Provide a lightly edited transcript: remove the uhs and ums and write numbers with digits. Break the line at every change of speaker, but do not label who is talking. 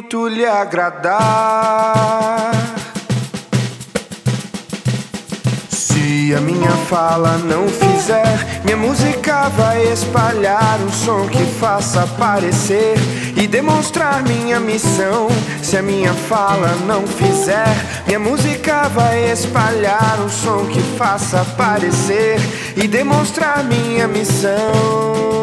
intuito lhe agradar. Se a minha fala não fizer, minha música vai espalhar um som que faça aparecer e demonstrar minha missão. Se a minha fala não fizer, minha música vai espalhar um som que faça aparecer e demonstrar minha missão.